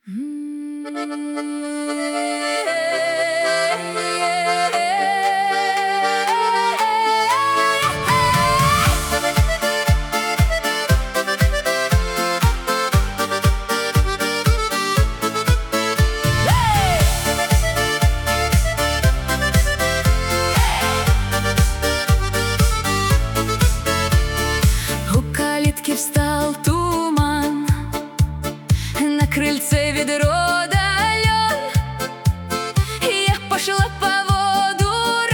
Встал туман, на крыльце ведро да лёд. Я пошла по воду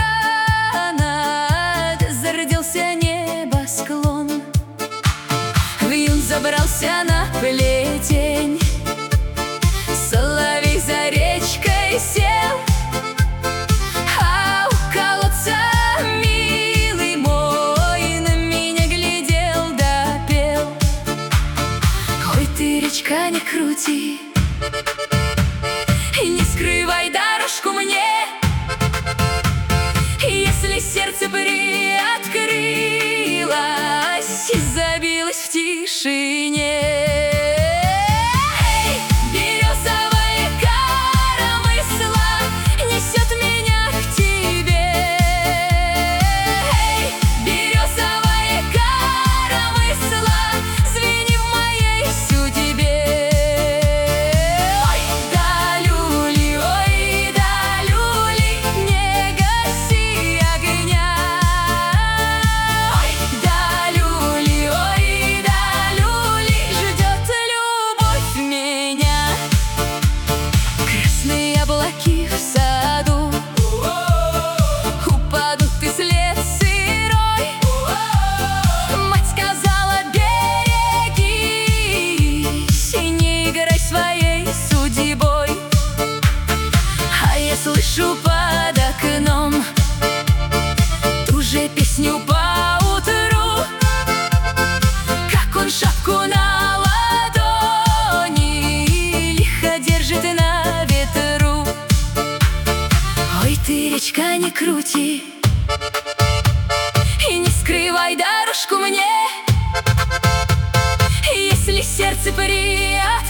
рано, зародился небосклон. Вьюн забрался на плетень, соловей за речкой сел. А у колодца милый мой на меня глядел да пел: ой, ты, речка, не крути, не скрывай дорожку мне. Если сердце приоткрылось и забилось в тишине, в саду упадут и след сырой. Мать сказала: берегись и не играй своей судьбой. А я слышу под окном ту же песню поутру, как он шапку на ладони лихо держит на ветру. Ой, ты, речка, не крути и не скрывай дорожку мне. Если сердце